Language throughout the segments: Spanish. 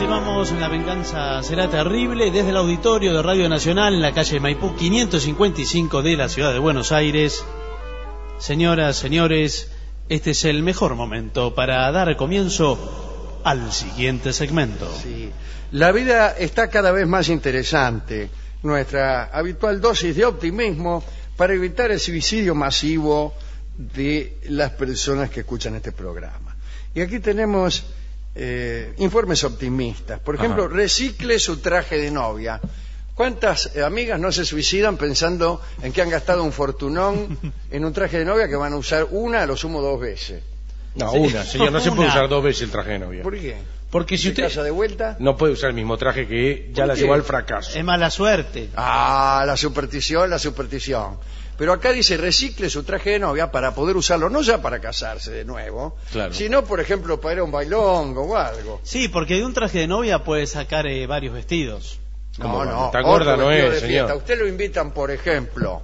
Continuamos en La Venganza Será Terrible desde el auditorio de Radio Nacional en la calle Maipú 555 de la ciudad de Buenos Aires. Señoras, señores, este es el mejor momento para dar comienzo al siguiente segmento. Sí. La vida está cada vez más interesante. Nuestra habitual dosis de optimismo para evitar el suicidio masivo de las personas que escuchan este programa. Y aquí tenemos informes optimistas. Por ejemplo, recicle su traje de novia. ¿Cuántas amigas no se suicidan pensando en que han gastado un fortunón en un traje de novia que van a usar una, a lo sumo 2 veces? No, sí. Una, señor, no se puede usar 2 veces el traje de novia. ¿Por qué? Porque si usted casa de vuelta no puede usar el mismo traje que ya la llevó al fracaso. Es mala suerte. Ah, la superstición, la superstición. Pero acá dice recicle su traje de novia para poder usarlo, no ya para casarse de nuevo, claro, sino, por ejemplo, para ir a un bailongo o algo. Sí, porque de un traje de novia puede sacar varios vestidos. No, tan gorda no es, señor. A usted lo invitan, por ejemplo,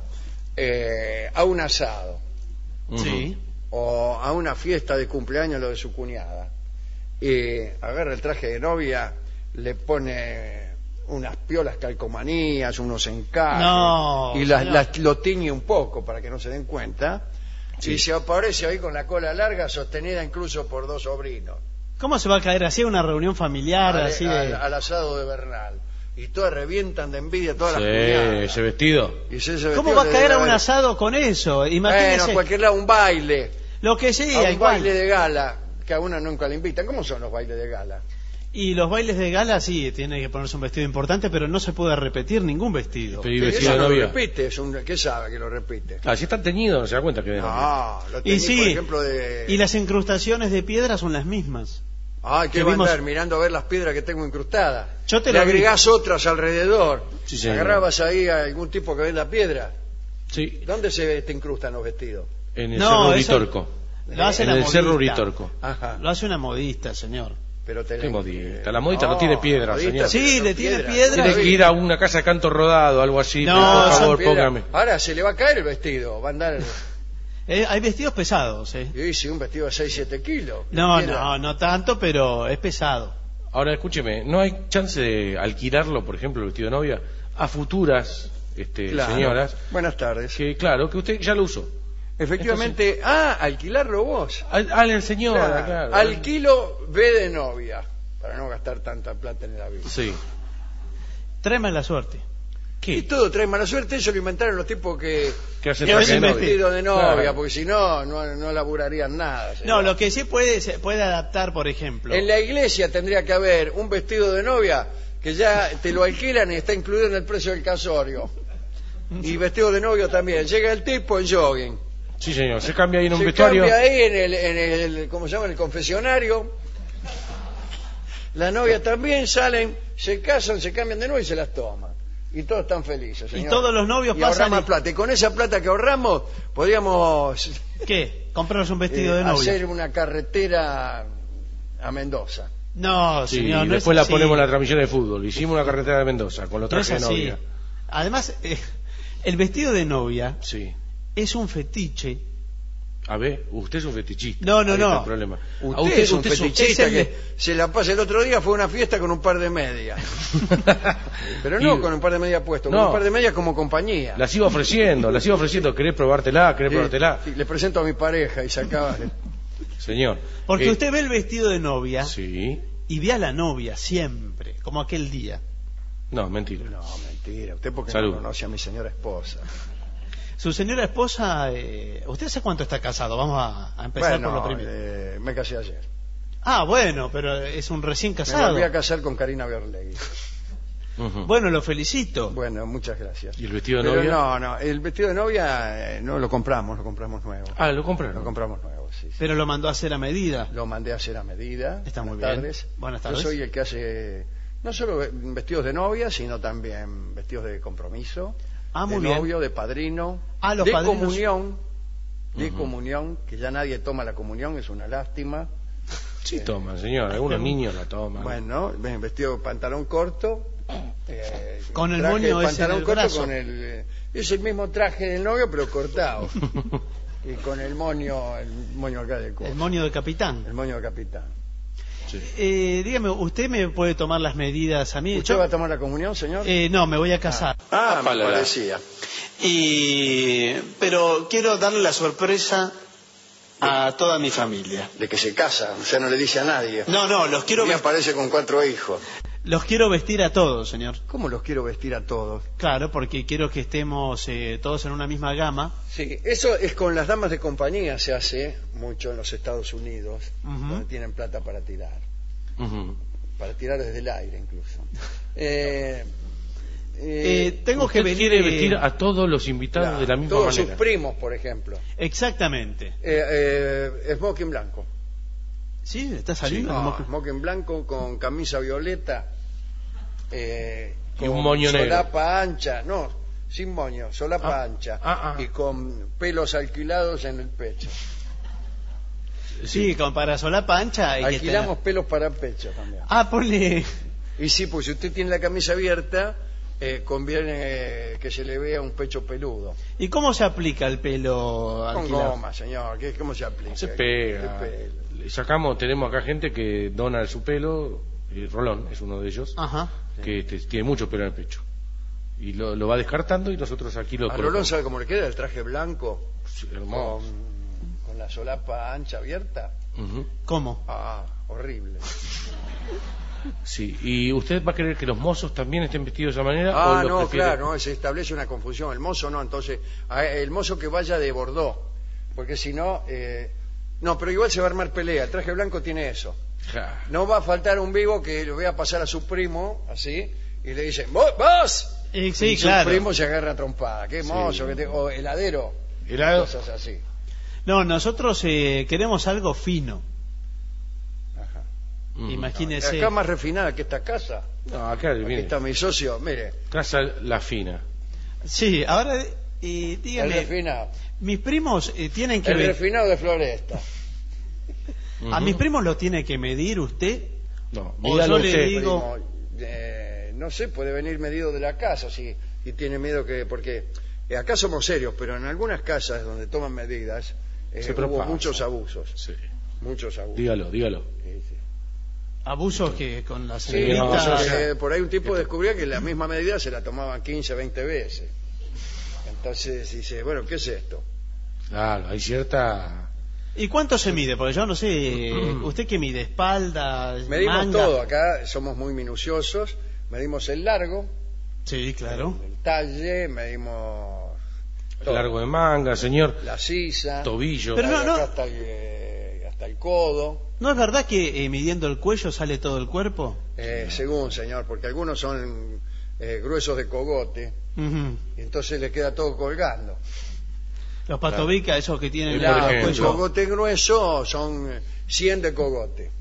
a un asado. Sí. O a una fiesta de cumpleaños, lo de su cuñada. Agarra el traje de novia, le pone unas piolas calcomanías, unos encajes, y lo tiñe un poco para que no se den cuenta, sí, y se aparece ahí con la cola larga, sostenida incluso por 2 sobrinos. ¿Cómo se va a caer así a una reunión familiar? Al asado de Bernal. Y todas revientan de envidia, todas las cuñadas. Ese vestido. ¿Cómo va a caer a un asado con eso? Imagínese. Bueno, cualquier lado, un baile. Lo que sea, un baile de gala, que a una nunca le invitan. ¿Cómo son los bailes de gala? Y los bailes de gala sí, tiene que ponerse un vestido importante, pero no se puede repetir ningún vestido. Pero vestido de novia. Lo repite, ¿qué sabe que lo repite? Ah, si está teñido, no se da cuenta que de novia. No, lo teñí, y sí, por ejemplo, y las incrustaciones de piedra son las mismas. Ah, ¿qué va a andar mirando a ver las piedras que tengo incrustadas? Le agregás otras alrededor. Sí, agarrabas ahí a algún tipo que venda piedra. Sí. ¿Dónde se te incrustan los vestidos? En el Cerro Uritorco. Lo hace en el Cerro Uritorco. Ajá. Lo hace una modista, señor. Pero ¿Qué modista? La modista no tiene piedra, señor. Sí, le tiene piedra. Tiene que ir a una casa de canto rodado, algo así. No, por favor, póngame. Ahora se le va a caer el vestido. Va a andar. Hay vestidos pesados, Y sí, un vestido de 6-7 kilos. No tanto, pero es pesado. Ahora, escúcheme, ¿no hay chance de alquilarlo, por ejemplo, el vestido de novia, a futuras claro. señoras? Buenas tardes. Que usted ya lo usó. Efectivamente, alquilarlo vos. El señor, claro. Alquilo B de novia, para no gastar tanta plata en el avión. Sí. Trae mala suerte. ¿Qué? Y todo trae mala suerte, eso lo inventaron los tipos que hacen vestido de novia, claro, porque si no laburarían nada. Señor. No, lo que sí se puede adaptar, por ejemplo. En la iglesia tendría que haber un vestido de novia que ya te lo alquilan y está incluido en el precio del casorio. Y vestido de novio también. Llega el tipo en jogging. Sí, señor. Se cambia ahí en un vestuario. Se cambia ahí en el ¿cómo se llama? En el confesionario. La novia también, salen, se casan, se cambian de nuevo y se las toman. Y todos están felices, señor. Y todos los novios pasan más plata. Y con esa plata que ahorramos, podríamos... ¿Qué? Comprarnos un vestido de novia. Hacer una carretera a Mendoza. No, sí, señor, no después es la así. ponemos en la transmisión de fútbol. Hicimos una carretera de Mendoza con los trajes de novia. Además, el vestido de novia es un fetiche. A ver, usted es un fetichista. No. Está el problema. Usted es un fetichista que se la pasa. El otro día fue a una fiesta con un par de medias. Pero no con un par de medias puestos, con un par de medias como compañía. Las iba ofreciendo. ¿Querés probártela? Sí, le presento a mi pareja y sacaba. Señor. Porque usted ve el vestido de novia y ve a la novia siempre, como aquel día. No, mentira. No, mentira. Usted porque Salud. no conoce a mi señora esposa. Su señora esposa, ¿usted hace cuánto está casado? Vamos a empezar por lo primero. Me casé ayer. Ah, bueno, pero es un recién casado. Me volví a casar con Karina Biorlegui. Bueno, lo felicito. Bueno, muchas gracias. ¿Y el vestido de novia? No, el vestido de novia no lo compramos nuevo. Ah, ¿lo compraron? Lo compramos nuevo, sí. Pero lo mandó a hacer a medida. Lo mandé a hacer a medida. Está muy bien. Buenas tardes. Yo soy el que hace no solo vestidos de novia, sino también vestidos de compromiso. Muy de bien. novio, de padrino, los de padrinos. comunión, que ya nadie toma la comunión, es una lástima. Sí toman, señor, algunos niños la toman. Bueno, vestido de pantalón corto, con el moño ese pantalón en el corto brazo. Es el mismo traje del novio pero cortado. Y con el moño acá del cuello. El moño de capitán. El moño de capitán. Dígame, ¿usted me puede tomar las medidas a mí? ¿Usted va a tomar la comunión, señor? No, me voy a casar. Me parecía. Pero quiero darle la sorpresa a toda mi familia. De que se casa, o sea, no le dice a nadie. No, los quiero Y aparece con 4 hijos. Los quiero vestir a todos, señor. ¿Cómo los quiero vestir a todos? Claro, porque quiero que estemos todos en una misma gama. Sí, eso es con las damas de compañía, se hace mucho en los Estados Unidos, donde tienen plata para tirar. Para tirar desde el aire, incluso. Tengo que venir... quiere vestir a todos los invitados de la misma todos manera. Sus primos, por ejemplo. Exactamente. Smoking blanco. ¿Sí? ¿Está saliendo? No, smoking blanco con camisa violeta. Y con un moño negro. Solapa ancha, no, sin moño, solapa ancha. Y con pelos alquilados en el pecho. Sí, para solapa ancha hay Alquilamos que pelos para el pecho también. ponle... Y sí, pues si usted tiene la camisa abierta, conviene que se le vea un pecho peludo. ¿Y cómo se aplica el pelo Con alquilado? goma, señor. ¿Cómo se aplica? Se pega. Tenemos acá gente que dona su pelo, Rolón es uno de ellos, Ajá. que tiene mucho pelo en el pecho. Y lo va descartando y nosotros aquí lo A colocamos. Rolón, ¿sabe cómo le queda el traje blanco? Sí, hermoso. Con la solapa ancha abierta. ¿Cómo? Horrible. Sí, ¿y usted va a querer que los mozos también estén vestidos de esa manera? ¿O los No, prefiere? claro, no, se establece una confusión. El mozo no, entonces, el mozo que vaya de Bordeaux, porque si no, no, pero igual se va a armar pelea. El traje blanco tiene eso. Ja. No va a faltar un vivo que le vea pasar a su primo, así, y le dice, ¡vos! Sí, y claro. su primo se agarra a trompada. ¡Qué mozo! O heladero. ¿Helado? Cosas así. No, nosotros queremos algo fino. Ajá. Imagínese. Acá más refinada que esta casa. No, acá Aquí viene. está mi socio, mire. Casa La Fina. Sí, ahora El dígame, refinado. mis primos tienen que El refinado de Floresta. a mis primos lo tiene que medir usted. No, O dígalo yo le usted. digo- No sé, puede venir medido de la casa si tiene miedo que... Porque acá somos serios, pero en algunas casas donde toman medidas Se hubo propasa. muchos abusos. Sí. Muchos abusos. Dígalo. Sí, sí. Abusos que con la Sí, señorita... no, por ahí un tipo descubría que la misma medida se la tomaban 15, 20 veces. Entonces dice, bueno, ¿qué es esto? Claro, hay cierta... ¿Y cuánto se mide? Porque yo no sé, ¿usted qué mide? ¿Espalda? Medimos manga? todo, acá somos muy minuciosos. Medimos el largo, Sí, claro. el talle, medimos todo. Largo de manga, señor. La sisa, Tobillo. Pero no, acá hasta el codo. ¿No es verdad que midiendo el cuello sale todo el cuerpo? Según, señor, porque algunos son gruesos de cogote, Ujú. y entonces le queda todo colgando. Los patobicas, esos que tienen Por el ejemplo. El cuello. cogote grueso son 100 de cogote.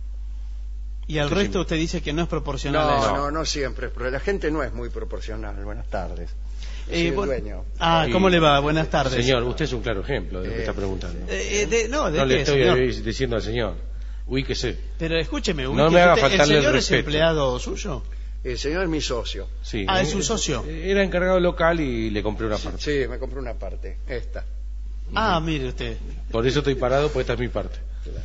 Y al resto usted dice que no es proporcional a eso. No siempre, pero la gente no es muy proporcional. Buenas tardes. Soy el dueño. ¿Cómo le va? Buenas tardes. Señor, usted es un claro ejemplo de lo que está preguntando. No No qué, le estoy señor. diciendo al señor. Ubíquese. Pero escúcheme, No me haga ¿el faltarle el señor es respeto. empleado suyo? El señor es mi socio. Sí. ¿Es su socio? Era encargado local y le compré una parte. Sí, me compré una parte, esta. Mire usted. Por eso estoy parado, porque esta es mi parte.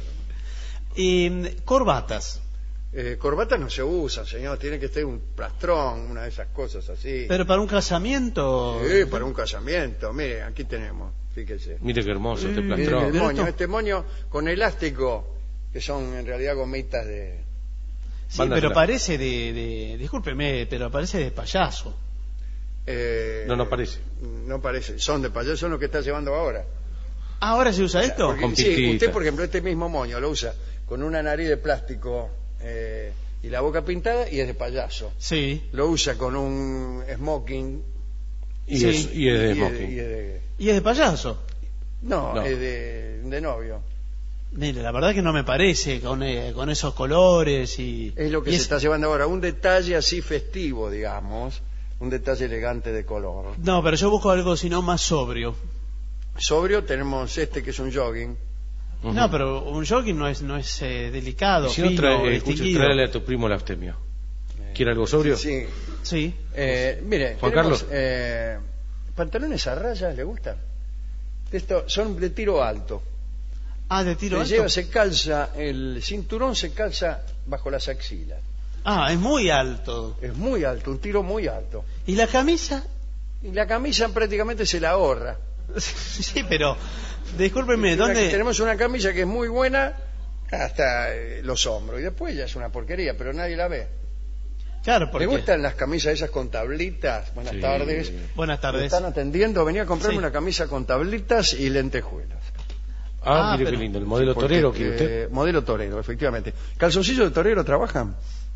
Corbatas. Corbatas no se usan, señor. Tiene que ser un plastrón, una de esas cosas así. Pero para un casamiento... Sí, para un casamiento. Mire, aquí tenemos, fíjese. Mire qué hermoso este Mire plastrón. el Pero moño, esto- este moño con elástico, que son en realidad gomitas de... Sí, Mándasela. pero parece discúlpeme, pero parece de payaso. No parece. No parece. Son de payaso lo que está llevando ahora. ¿Ahora se usa esto? Porque, Con sí, pintita. usted, por ejemplo, este mismo moño lo usa con una nariz de plástico y la boca pintada y es de payaso. Sí. Lo usa con un smoking Y, Sí. es, y es de y smoking. ¿Y es de payaso? No, No. es de novio. Mire, la verdad que no me parece con esos colores y... Es lo que y se está llevando ahora. Un detalle así festivo, digamos. Un detalle elegante de color. No, pero yo busco algo sino más sobrio. Sobrio tenemos este que es un jogging. Ujú. No, pero un jogging no es Y delicado, si no, fino, escuche, distinguido. tráele a tu primo la aftemia. ¿Quiere algo sobrio? Sí. Sí. Mire, Juan tenemos, Carlos. pantalones a rayas, ¿le gustan? Son de tiro alto. Ah, de tiro alto. Se calza, el cinturón se calza bajo las axilas. Ah, es muy alto. Es muy alto, un tiro muy alto. ¿Y la camisa? Y la camisa prácticamente se la ahorra. Sí, pero discúlpeme, ¿dónde? Tenemos una camisa que es muy buena hasta los hombros y después ya es una porquería, pero nadie la ve. Claro, porque... ¿Le gustan las camisas esas con tablitas? Buenas Sí. tardes. Buenas ¿Me tardes. están atendiendo? Venía a comprarme Sí. una camisa con tablitas y lentejuelas. Ah, mire pero- qué lindo. ¿El modelo Porque, torero quiere usted? Modelo torero, efectivamente. ¿Calzoncillos de torero trabajan?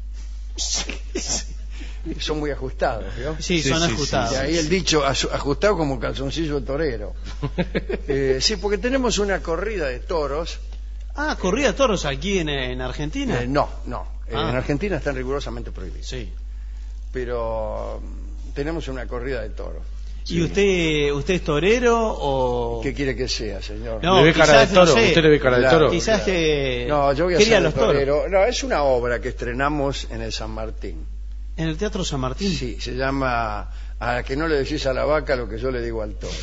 Son muy ajustados, ¿no? Sí, Sí, son sí, ajustados. Y ahí el dicho ajustado como calzoncillo de torero. Sí, porque tenemos una corrida de toros. Ah, corrida de toros aquí en Argentina. No. Ah. En Argentina están rigurosamente prohibidos. Sí. Pero tenemos una corrida de toros. ¿Y usted es torero o...? ¿Qué quiere que sea, señor? No, ¿Le ve cara de quizás, no toro? sé. ¿Usted le ve cara de Claro, toro? Quizás que... No, yo voy a quería ser los toros. torero. No, es una obra que estrenamos en el San Martín. ¿En el Teatro San Martín? Sí, se llama A que no le decís a la vaca lo que yo le digo al toro.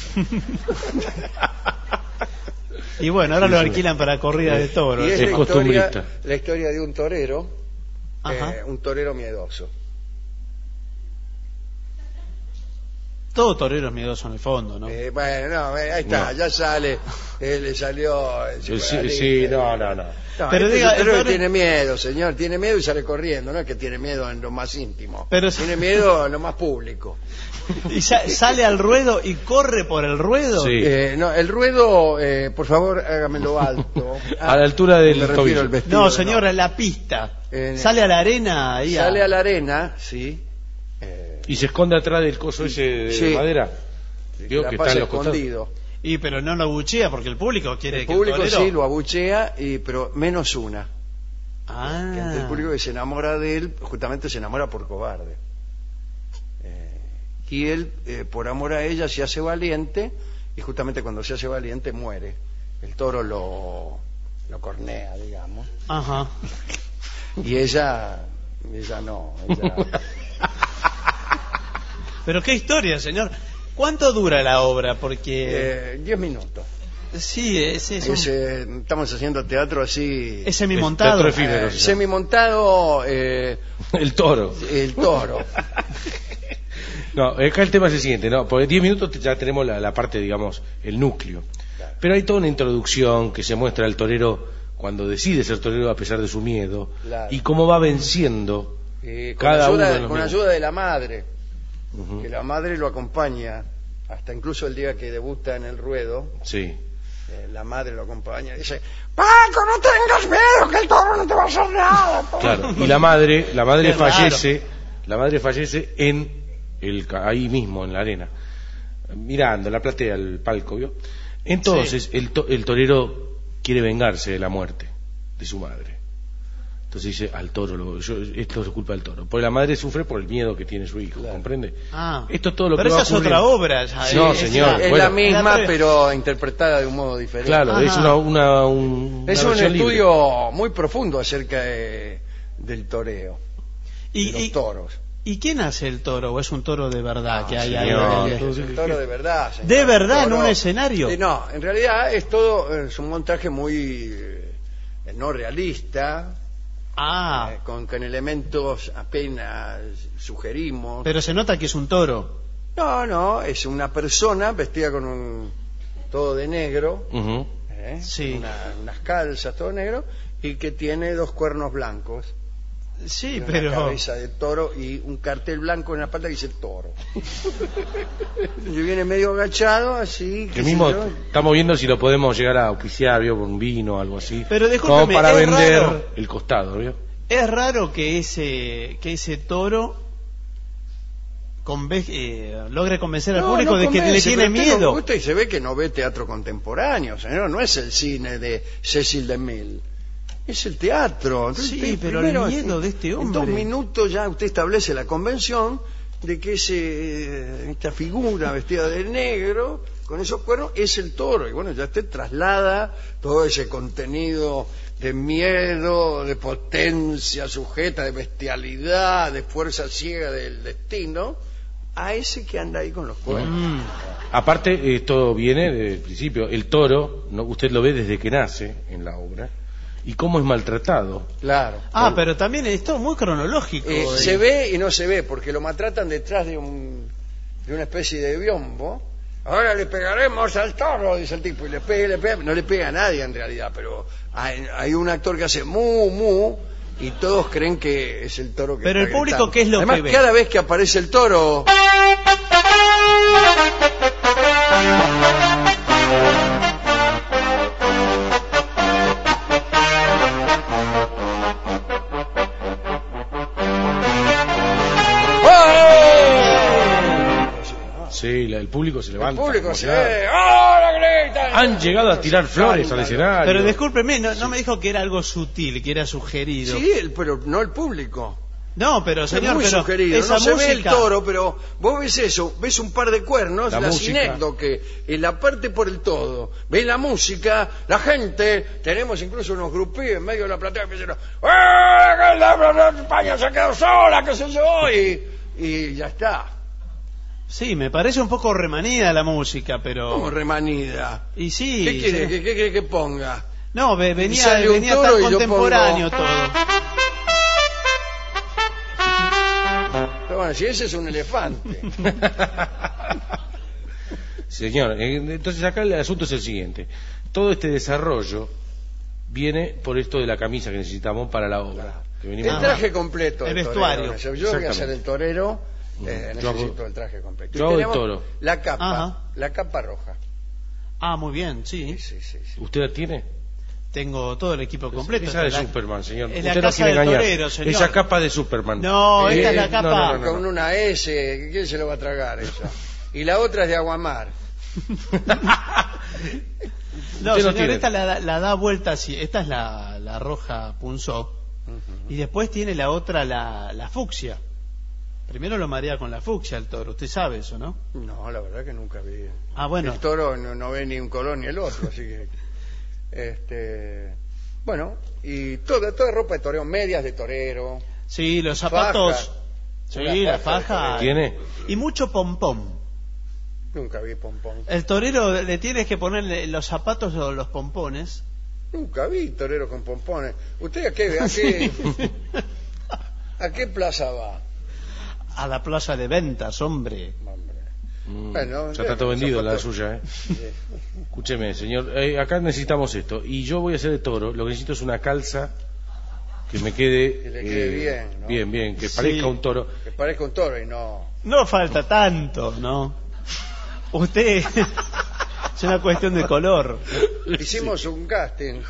Y bueno, ahora lo alquilan para corrida de toros. Y es Es costumbrista. la historia de un torero, Ajá. un torero miedoso. Todo torero es miedoso en el fondo, ¿no? Bueno, no, ahí está, No. ya sale, le salió el Sí, psicoanalista. no. No, Pero este diga, es un torero el que tiene miedo, señor, tiene miedo y sale corriendo, no es que tiene miedo en lo más íntimo, Pero- tiene miedo en lo más público. Y sale al ruedo y corre por el ruedo. Sí. No, el ruedo, por favor, hágamelo alto. A la altura del me refiero tobillo. al vestido, No, señora, la pista. Sale a la arena ahí. Sale a la arena, sí. Y se esconde atrás del coso ese de Sí. madera. Que Digo la que pasa está en los costados. escondido. Y pero no lo abuchea porque el público quiere El que público torero... sí lo abuchea, pero menos una. Ah. Que ante el público que se enamora de él, justamente se enamora por cobarde. Y él, por amor a ella, se hace valiente, y justamente cuando se hace valiente muere. El toro lo cornea, digamos. Ajá. Y ella no. Ella... Pero qué historia, señor. ¿Cuánto dura la obra? Porque... 10 minutos. sí, Estamos haciendo teatro así... es semimontado. Teatro efímero. semimontado, El toro. el toro. No, acá el tema es el siguiente, ¿no? Porque 10 minutos ya tenemos la parte, digamos, el núcleo. Claro. Pero hay toda una introducción que se muestra al torero cuando decide ser torero a pesar de su miedo. Claro. Y cómo va venciendo Con cada uno de ayuda, los con miedos. ayuda de la madre, Ujú. que la madre lo acompaña hasta incluso el día que debuta en el ruedo. Sí. La madre lo acompaña y dice: Paco, no tengas miedo, que el toro no te va a hacer nada. Claro. Y la madre Qué raro. fallece en ahí mismo en la arena, mirando la platea, el palco, ¿vio? Entonces el torero quiere vengarse de la muerte de su madre. Entonces dice al toro, esto es culpa del toro. Porque la madre sufre por el miedo que tiene su hijo, Claro. ¿comprende? Ah. Esto es todo lo Pero que va esa es otra ocurriendo. obra. Ya, No, es- señor. Es bueno. la misma, La- pero interpretada de un modo diferente. Claro, Ajá. es Es una un versión libre. estudio muy profundo acerca del toreo, de Y, los y, toros. ¿Y quién hace el toro? ¿O es un toro de verdad que hay ahí? señor. Es un toro de verdad. señor. ¿De verdad en Toro- un escenario? No, en realidad es todo, es un montaje muy no realista, Ah, con elementos apenas sugerimos. pero se nota que es un toro. No, es una persona vestida con un todo de negro, Ujú. Sí. unas calzas, todo negro, y que tiene 2 cuernos blancos. Sí, Una pero... cabeza de toro y un cartel blanco en la pata que dice toro. Y viene medio agachado, así. Que qué mismo sé yo. estamos viendo si lo podemos llegar a auspiciar, ¿vio? Por un vino o algo así. Pero discúlpeme, como para es vender raro. el costado, ¿vio? Es raro que ese toro logre convencer al público de que le convence, tiene pero usted no miedo. gusta y se ve que no ve teatro contemporáneo, señor. No es el cine de Cecil DeMille. Es el teatro. Entonces, Sí, pero el miedo de este hombre. En 2 minutos ya usted establece la convención de que esta figura vestida de negro, con esos cuernos, es el toro. Y bueno, ya usted traslada todo ese contenido de miedo, de potencia sujeta, de bestialidad, de fuerza ciega del destino a ese que anda ahí con los cuernos. Aparte, esto viene del principio. El toro, ¿no? Usted lo ve desde que nace en la obra. Y cómo es maltratado. Claro. Pero también esto es muy cronológico. Se ve y no se ve, porque lo maltratan detrás de una especie de biombo. Ahora le pegaremos al toro, dice el tipo, y le pega. No le pega a nadie en realidad, pero hay un actor que hace mu, y todos creen que es el toro que Pero está el público, gritando. ¿qué es lo Además, que ve? cada vez que aparece el toro... Sí, el público se levanta. El público se emocionado. ve. ¡Ahora gritan! Han llegado a tirar flores al escenario. Pero discúlpeme, no me dijo que era algo sutil, que era sugerido. Sí, pero no el público. No, pero señor, es muy pero sugerido. esa No se música... ve el toro, pero vos ves eso, ves un par de cuernos, La la música. sinécdoque, en la parte por el todo. Ves la música, la gente, tenemos incluso unos grupíes en medio de la platea que dicen, ¡ah, España se ha quedado sola, qué sé yo! Y ya está. Sí, me parece un poco remanida la música, pero... Como remanida. Y sí... ¿Qué quiere? sí. ¿Qué quiere que ponga? No, Y venía sale un toro tan y yo contemporáneo pongo- todo. Pero bueno, si ese es un elefante. Señor, entonces acá el asunto es el siguiente. Todo este desarrollo viene por esto de la camisa que necesitamos para la obra. Que venimos- El traje completo. El del vestuario. torero. Yo voy a ser el torero, Yo necesito hago- el traje completo. yo Y hago el tenemos toro. La capa, Ajá. la capa roja. Muy bien, sí. Sí. ¿Usted la tiene? Tengo todo el equipo completo. Esa de Esta es la- Superman, señor. es la Usted no casa quiere del engañar. torero, señor. Esa capa de Superman. No, esta es la capa. Con una S, ¿quién se lo va a tragar esa? Y la otra es de Aguamar. No, Usted no señor, tiene. esta la da vuelta así. Esta es la roja punzó. Y después tiene la otra, la fucsia. Primero lo marea con la fucsia el toro. Usted sabe eso, ¿no? No, la verdad que nunca vi. Bueno. El toro no ve ni un color ni el otro, así que... Bueno, y toda ropa de torero, medias de torero. Sí, los zapatos. Faja. Sí, Una la faja de faja. torero. ¿Tiene? Y mucho pompón. Nunca vi pompón. El torero le tienes que ponerle los zapatos o los pompones. Nunca vi torero con pompones. ¿Usted a qué plaza va? A la plaza de ventas, hombre. Hombre. Ya está todo vendido la zapatos. suya, ¿eh? Escúcheme, señor. Acá necesitamos esto. Y yo voy a ser de toro. Lo que necesito es una calza que me quede... Que le quede bien, ¿no? Bien, que Sí. parezca un toro. Que parezca un toro y no... No falta tanto, ¿no? Usted... es una cuestión de color. Hicimos un casting.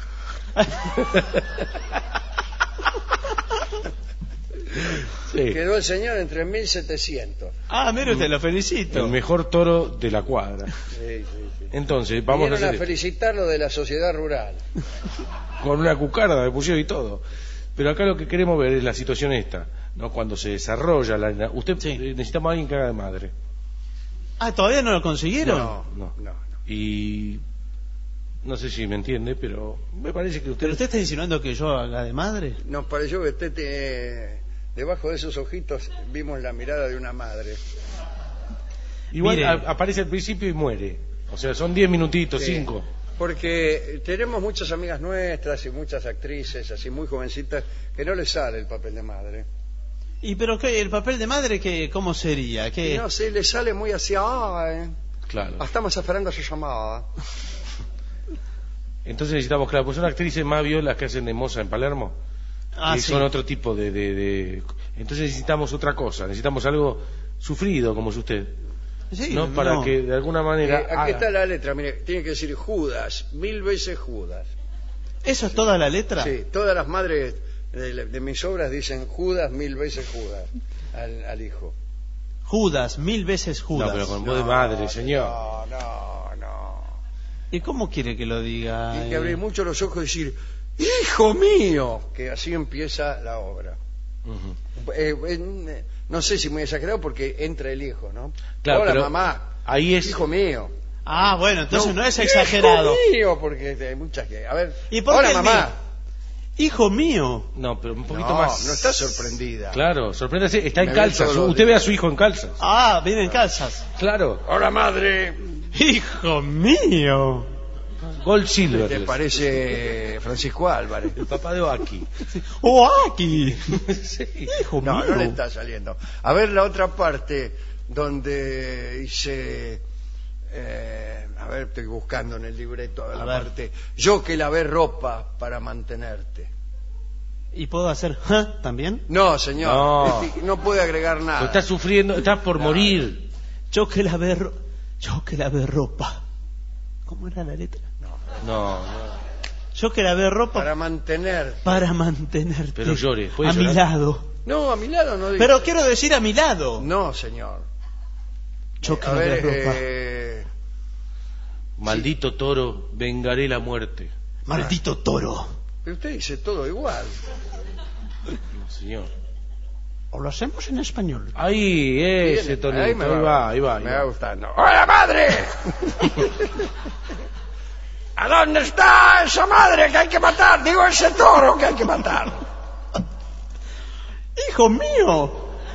Sí. Quedó el señor entre 1700. Mire usted, lo felicito. El mejor toro de la cuadra. Sí. Entonces, vamos a Vinieron a hacer esto. felicitarlo de la sociedad rural. Con una cucarda me pusieron y todo. Pero acá lo que queremos ver es la situación esta, ¿no? Cuando se desarrolla la... Usted Sí. necesitamos a alguien que haga de madre. ¿Todavía no lo consiguieron? No. Y no sé si me entiende, pero me parece que usted... ¿Pero usted está insinuando que yo haga de madre? Nos pareció que usted debajo de esos ojitos vimos la mirada de una madre. Igual Mire. aparece al principio y muere. O sea, son 10 minutitos, Sí. 5. Porque tenemos muchas amigas nuestras y muchas actrices así muy jovencitas que no les sale el papel de madre. ¿Y pero qué, el papel de madre cómo sería? Y no sé, les sale muy hacia Claro. estamos esperando su llamada. Entonces necesitamos, claro, pues son actrices más violas que hacen de moza en Palermo. Y Sí. son otro tipo de... Entonces necesitamos otra cosa, necesitamos algo sufrido como es usted. Sí, ¿no? Para que de alguna manera... Aquí haga. está la letra, mire, tiene que decir Judas, 1000 veces Judas. ¿Eso es toda la letra? Sí, todas las madres de mis obras dicen Judas, 1000 veces Judas al hijo. Judas, 1000 veces Judas. No, pero con voz de madre, señor. No. ¿Y cómo quiere que lo diga? Tiene que abrir mucho los ojos y decir, ¡hijo mío! Que así empieza la obra. Ujú. No sé si muy exagerado porque entra el hijo, ¿no? Claro, Hola, pero mamá. ahí es... Hijo mío. Bueno, entonces no es exagerado. Hijo mío, porque hay muchas que... A ver, ¿Y por hola, qué el mamá. mío? Hijo mío. No, pero un poquito No, más. no está sorprendida. Claro, sorpréndase, está en Me calzas. ven todos los Usted ve a días. su hijo en calzas. Ah, viene en calzas. Claro. Hola, madre. Hijo mío. Gold Silver. ¿Te parece Francisco Álvarez? El papá de Oaki. ¡Oh, aquí! Sí. Hijo No, mío. no le está saliendo. A ver la otra parte donde dice... a ver, estoy buscando en el libreto A la ver. parte. Yo que lavé ropa para mantenerte. ¿Y puedo hacer ja también? No, señor. No. No puede agregar nada. Está sufriendo, está por morir. Yo que lavé ropa. ¿Cómo era la letra? No. Yo que lavé ropa Para mantener. para mantenerte. Pero llore, ¿puede a mi llorar? lado. No, a mi lado no digo. Pero quiero decir a mi lado. No, señor. Yo que A lavé ver, ropa. Maldito toro, vengaré la muerte. Maldito toro. Pero usted dice todo igual. No, señor. O lo hacemos en español. Ahí, ese Bien, tonito. ahí Ahí va. Me va gustando. ¡Hola, madre! ¿A dónde está esa madre que hay que matar? Digo, ese toro que hay que matar. ¡Hijo mío!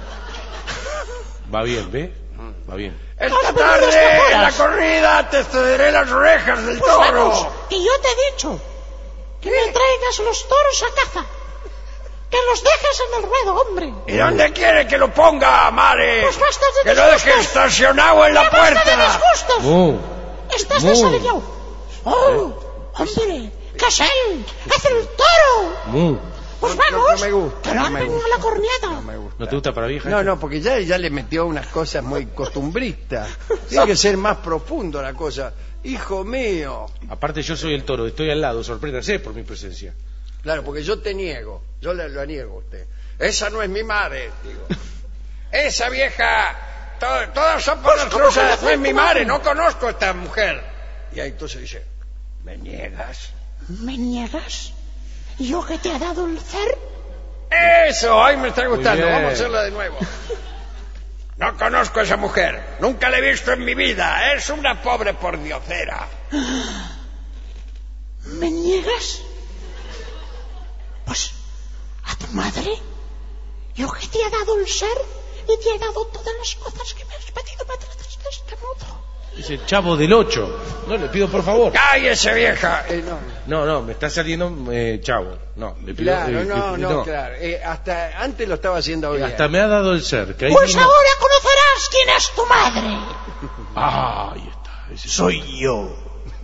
Va bien, ¿ve? Va bien. Esta tarde en la corrida te cederé las orejas del toro. Y yo te he dicho que me traigas los toros a caza. Que los dejes en el ruedo, hombre. ¿Y dónde quiere que lo ponga, madre? Pues basta de Que lo deje disgustos. estacionado en la ¡Ya basta de puerta. disgustos! Estás Mu. desaliñado. ¡Oh! ¡Hombre! ¿Qué es él? ¡Es el toro! Mu. Pues No, vamos. no me gusta, Que no no me anden gusta. a la corneada. No me gusta. ¿No te gusta para vieja? No, no, porque ya le metió unas cosas muy costumbristas. Tiene que ser más profundo la cosa. Hijo mío. Aparte yo soy el toro, estoy al lado, sorpréndase por mi presencia. Claro, porque yo te niego. Yo lo niego a usted. Esa no es mi madre, digo. Esa vieja, todas son por las cosas, no es mi madre, no conozco a esta mujer. Y ahí entonces dice, ¿me niegas? ¿Me niegas? ¿Yo que te ha dado el cer? Eso, ahí me está gustando, bien. vamos a hacerla de nuevo. No conozco a esa mujer, nunca la he visto en mi vida, es una pobre pordiosera. ¿Me niegas? Pues, ¿a tu madre? ¿Yo que te ha dado el ser y te he dado todas las cosas que me has pedido me tratas de este modo? Ese chavo del 8. No, le pido por favor. ¡Cállese, vieja! No, me está saliendo chavo. No, le pido. Claro, no, claro. Hasta antes lo estaba haciendo bien. Hasta me ha dado el ser. Que ahí Pues mismo- ahora conocerás quién es tu madre. Ah, ahí está. Ese Soy yo.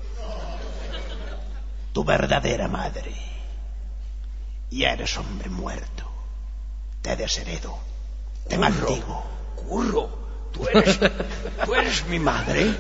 Tu verdadera madre. Y eres hombre muerto. Te desheredo. Te maldigo. Curro, ¿tú eres mi madre?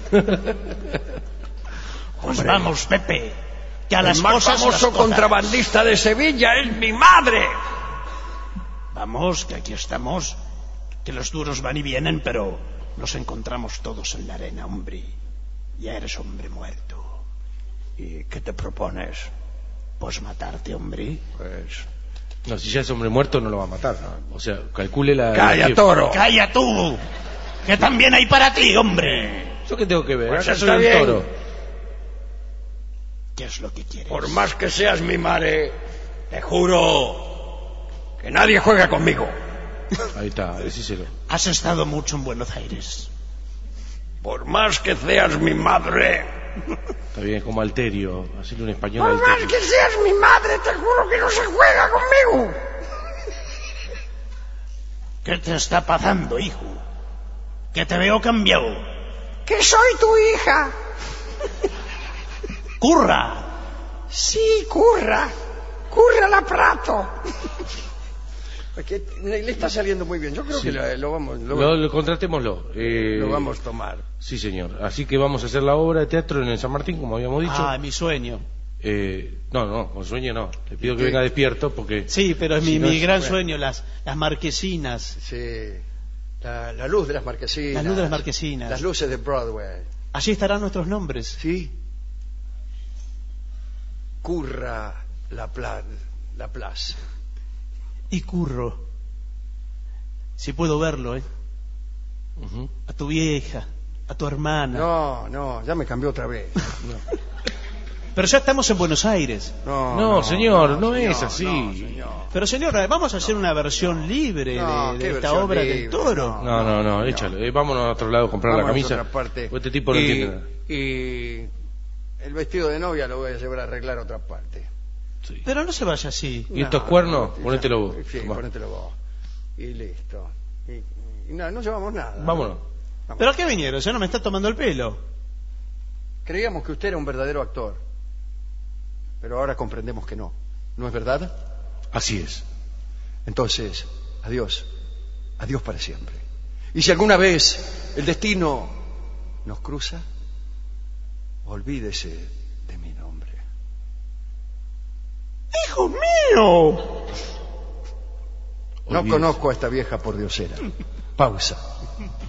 Pues vamos, Pepe. Que a El las más cosas famoso las cosas. contrabandista de Sevilla es mi madre. Vamos, que aquí estamos. Que los duros van y vienen, pero nos encontramos todos en la arena, hombre. Ya eres hombre muerto. ¿Y qué te propones? Pues matarte, hombre. Pues... No, si ya es hombre muerto no lo va a matar. ¿No? O sea, calcule la... ¡Calla, la- toro! ¡Calla tú! Que también hay para ti, hombre. ¿Yo qué tengo que ver? Pues Acá está soy el bien. toro. ¿Qué es lo que quieres? Por más que seas mi madre, te juro que nadie juega conmigo. Ahí está, decíselo. Has estado mucho en Buenos Aires. Por más que seas mi madre, Está bien, como Alterio. Hacerle un español por más Alterio. que seas mi madre, te juro que no se juega conmigo. ¿Qué te está pasando, hijo? Que te veo cambiado. Que soy tu hija. ¡Curra! Sí, curra. Curra la prato. Que le está saliendo muy bien. Yo creo que lo vamos Contratémoslo. lo vamos a tomar. Sí, señor. Así que vamos a hacer la obra de teatro en el San Martín, como habíamos dicho. Ah, mi sueño. No, con sueño no. Le pido que ¿Qué? venga despierto porque... Sí, pero es Si no mi es- gran bueno. sueño, las marquesinas. Sí. La luz de las marquesinas. La luz de las marquesinas. Las luces de Broadway. Allí estarán nuestros nombres. Sí. Curra la plaza. Y curro. Si puedo verlo, ¿eh? Ujú. A tu vieja, a tu hermana. No, ya me cambió otra vez. Pero ya estamos en Buenos Aires. No, señor, no es así. no, señor. Pero señora, vamos a hacer una versión libre No, de ¿qué esta versión obra libre? del Toro. No, échalo. Vámonos a otro lado a comprar Vamos la a camisa. otra parte. Este tipo no entiende nada. Y el vestido de novia lo voy a llevar a arreglar a otra parte. Sí. Pero no se vaya así. ¿Y estos cuernos? Ponételo vos. Sí, Tomá. ponételo vos. Y listo. Y nada, no llevamos nada. Vámonos. ¿Pero a qué vinieron? Ya no me está tomando el pelo. Creíamos que usted era un verdadero actor, pero ahora comprendemos que no. ¿No es verdad? Así es. Entonces, adiós. Adiós para siempre. Y si alguna vez el destino nos cruza, olvídese de mi nombre. ¡Hijo mío! No Olvídese. conozco a esta vieja pordiosera. Pausa.